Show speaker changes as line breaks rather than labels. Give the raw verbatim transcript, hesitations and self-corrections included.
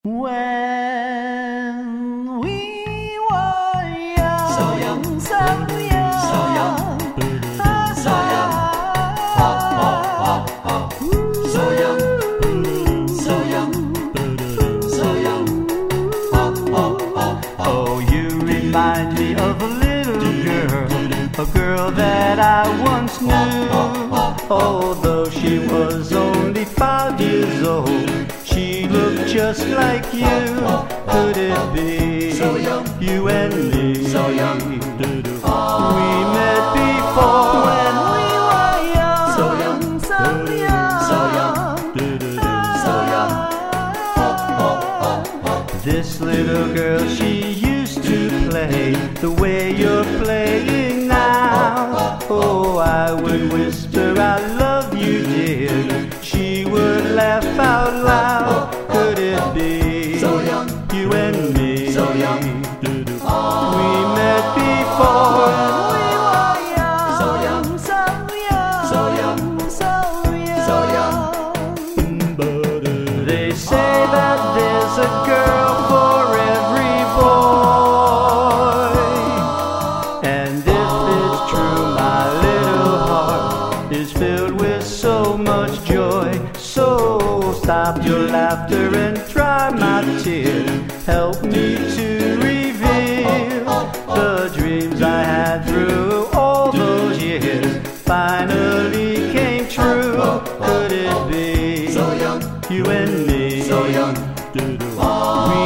When we were young,
so young,
so young,
so young, so young, oh, oh, oh, oh. So young, so young, so young, oh, oh, oh, oh.
Oh, you remind me of a little girl, a girl that I once knew. Although she was only five years old, she looked just like you. Could it be
So young,
you and me?
so young,
We met before when we were young.
So young,
so young,
so young, so young, oh, oh, oh, oh.
This little girl, she used to play the way you're playing now. Oh, I would whisper, I love you, dear. She would laugh out loud. Could it be
So young,
you and me?
so young,
We met before when we were young.
So young,
so young,
so young,
so young.
so young.
They say that there's a girl for every boy, and if it's true, my little heart is filled with so much joy. So stop your laughter and dry my tears. Help me to reveal the dreams I had through all those years finally came true. Could it be
So young,
you and me?
so young,
We